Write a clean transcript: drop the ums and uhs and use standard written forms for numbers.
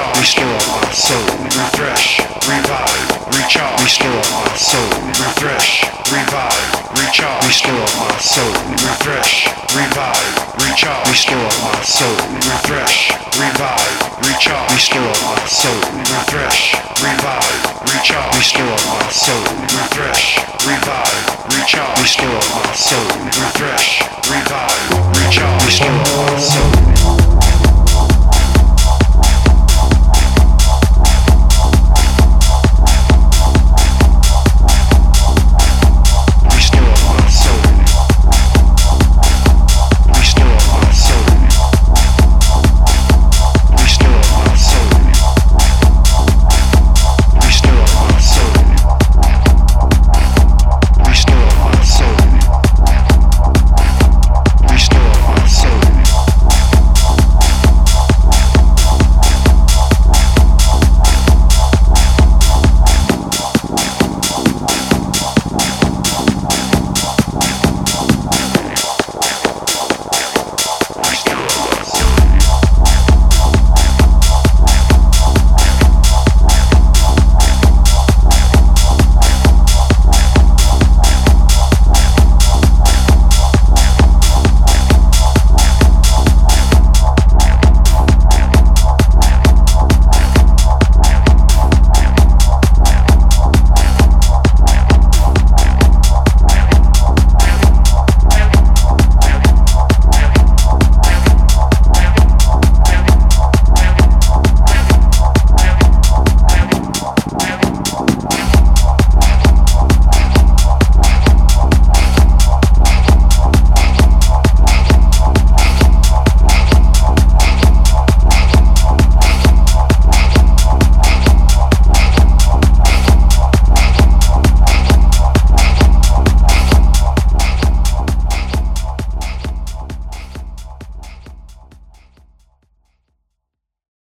recharge, restore my soul, refresh, revive, recharge, restore my soul, refresh, revive, recharge, restore my soul, refresh, revive, recharge, restore my soul, refresh, revive, recharge, restore my soul, refresh, revive, recharge, restore my soul, refresh, revive, recharge, restore my soul, refresh, revive, recharge, restore my soul.